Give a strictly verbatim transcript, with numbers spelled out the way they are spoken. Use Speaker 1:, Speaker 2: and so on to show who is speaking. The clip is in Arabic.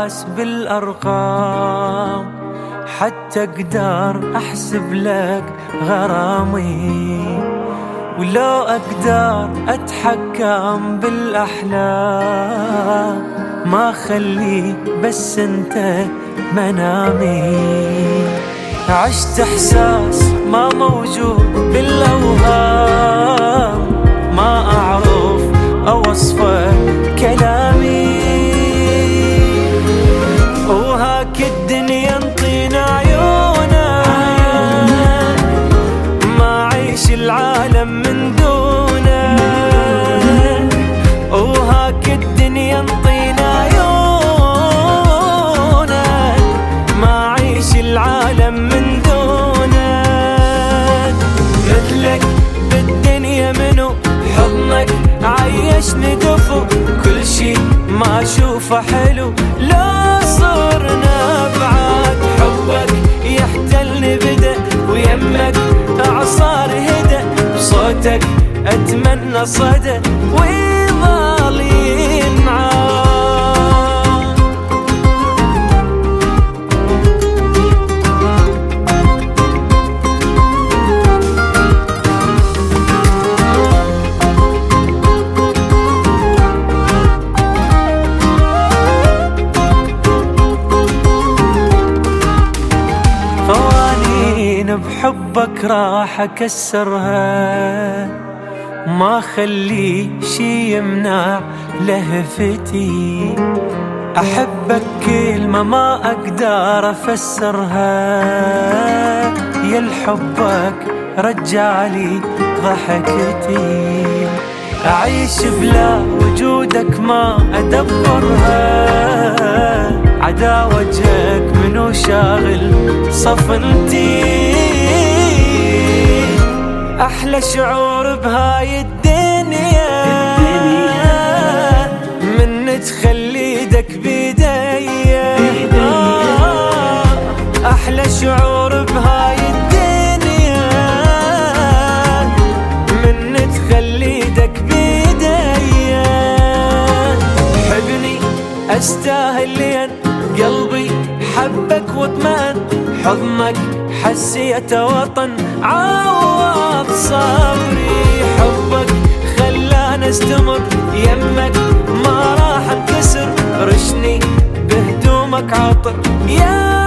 Speaker 1: تنقاس بالأرقام، حتى أقدر أحسب لك غرامي، ولو أقدر أتحكم بالأحلام، ما خلي بس أنت منامي. عشت إحساس ما موجود بالأوهام، ما أعرف أوصفه كلامي، وهاك الدنيا انطينا عيونا، ما عيش العالم من دونه، وهاك الدنيا انطينا عيونا، ما عيش العالم من دونه. مثلك بالدنيا منو، حضنك عيشني دفو، كل شي ما اشوفه حلو لو صرنا بعاد. حبك يحتلني بدا، ويمك اعصار هدى، بصوتك اتمنى صدى ويظل ينعاد. بحبك راح أكسرها، ما خلي شي يمنع لهفتي، أحبك كلمة ما أقدر أفسرها، يا الحبك رجعلي ضحكتي، أعيش بلا وجودك ما أدبرها، عدا وجهك منو شاغل صفنتي. أحلى شعور بهاي الدنيا من تخلي ايدك بيدي، أحلى شعور بهاي الدنيا من تخلي ايدك بيدي. حبني أستاهل لين قلبي حبك واطمئن، حضنك حسيته وطن عوض صبري، حبك خلاني استمر، يمك ما راح انكسر، رشني بهدومك عطر يا